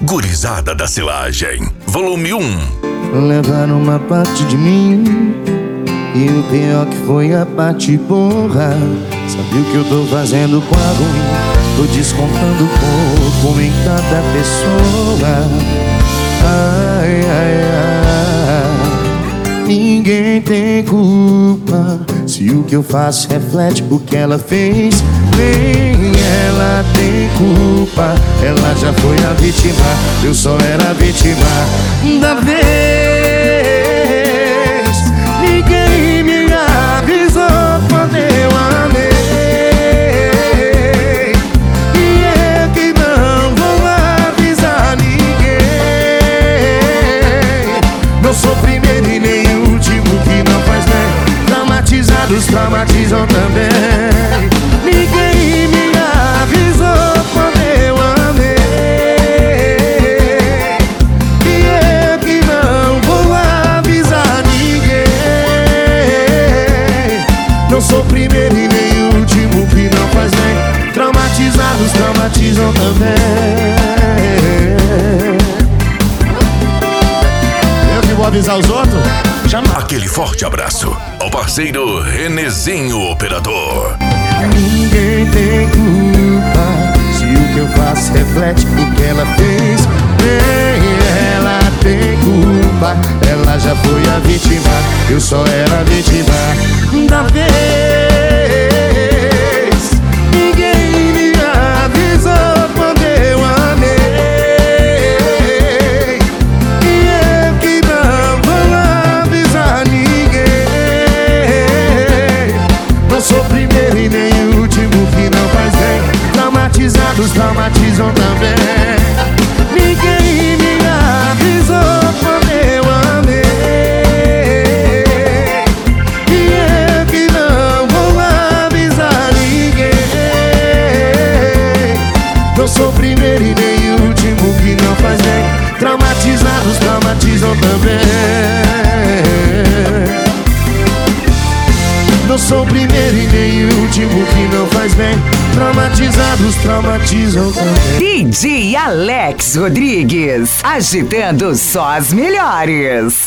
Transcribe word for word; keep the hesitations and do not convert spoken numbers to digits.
Gurizada da Silagem, volume um. Levaram uma parte de mim, e o pior que foi a parte porra. Sabe o que eu tô fazendo com a ruim? Tô descontando pouco em cada pessoa. Ai, ai, ai. Ninguém tem culpa se o que eu faço reflete o que ela fez. Nem ela tem culpa, ela já foi a vítima, eu só era a vítima da vez. Ninguém me avisou quando eu amei, e eu que não vou avisar ninguém. Não sou primeiro e nem último, que não faz bem. Traumatizados traumatizam também. Ninguém me avisou quando eu amei, e eu que não vou avisar ninguém. Não sou primeiro e nem último, que não faz bem. Traumatizados traumatizam também. Eu que vou avisar os outros? Chama. Aquele forte abraço ao parceiro Renezinho Operador. Ninguém tem culpa se o que eu faço reflete o que ela fez. Nem ela tem culpa, ela já foi a vítima, eu só era a vítima da vez. Ninguém me avisou quando eu amei, e eu que não vou avisar ninguém. Não sou primeiro e nem último, que não faz bem. Traumatizados traumatizam também. Ninguém me avisou quando eu amei, e eu que não vou avisar ninguém. Não sou primeiro e nem último, que não faz bem. Traumatizados traumatizam também. Não sou primeiro e nem último, que não faz bem. Traumatizados traumatizam também. D J Alex Rodrigues, agitando só as melhores.